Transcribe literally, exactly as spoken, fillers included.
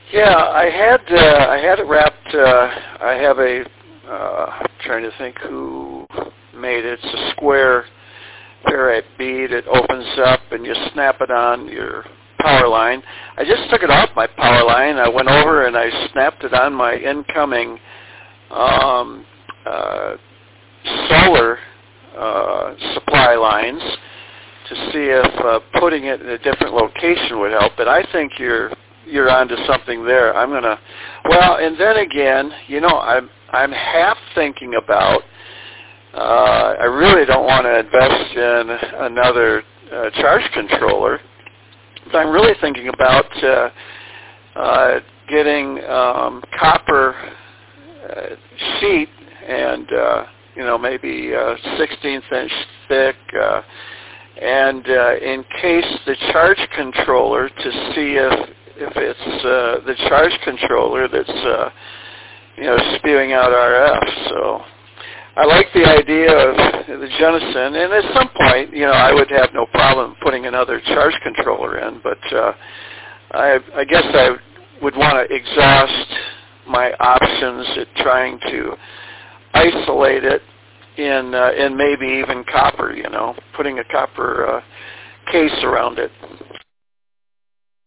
Yeah, I had uh, I had it wrapped. Uh, I have a uh, I'm trying to think who made it. It's a square ferrite bead. It opens up and you snap it on your power line. I just took it off my power line. I went over and I snapped it on my incoming um, uh, solar uh, supply lines to see if uh, putting it in a different location would help. But I think you're you're onto something there. I'm gonna, well, and then again, you know, I'm I'm half thinking about. Uh, I really don't want to invest in another uh, charge controller. But I'm really thinking about uh, uh, getting um, copper uh, sheet and uh, you know maybe uh, sixteenth inch thick. Uh, And uh, in case the charge controller, to see if if it's uh, the charge controller that's uh, you know spewing out R F. So I like the idea of the Jenison, and at some point, you know, I would have no problem putting another charge controller in. But uh, I, I guess I would want to exhaust my options at trying to isolate it. In uh, in maybe even copper, you know, putting a copper uh, case around it.